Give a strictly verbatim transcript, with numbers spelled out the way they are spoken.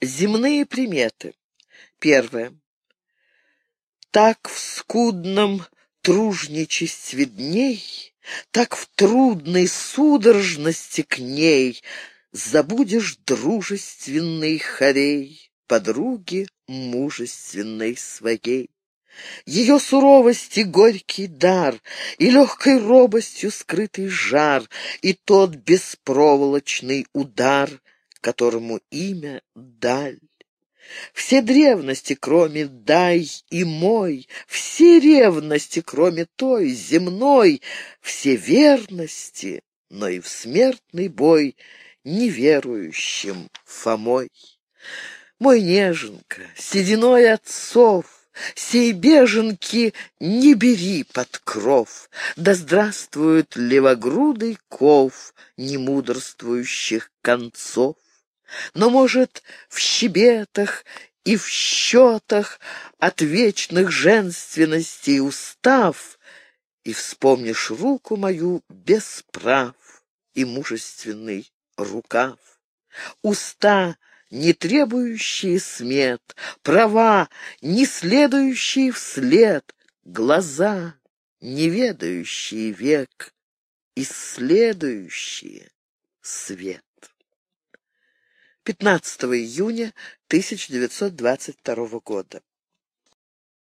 Земные приметы. Первое. Так в скудном тружничестве дней, так в трудной судорожности к ней забудешь дружественный хорей подруги мужественной своей. Ее суровости горький дар, и легкой робостью скрытый жар, и тот беспроволочный удар, которому имя даль. Все древности, кроме дай и мой, все ревности, кроме той земной, все верности, но и в смертный бой неверующим Фомой. Мой неженка, сединой отцов, сей беженки не бери под кров, да здравствует левогрудый ков немудрствующих концов. Но, может, в щебетах и в счетах от вечных женственностей устав, и вспомнишь руку мою без прав и мужественный рукав. Уста, не требующие смет, права, не следующие вслед, глаза, не ведающие век, исследующие свет. пятнадцатого июня тысяча девятьсот двадцать второго года.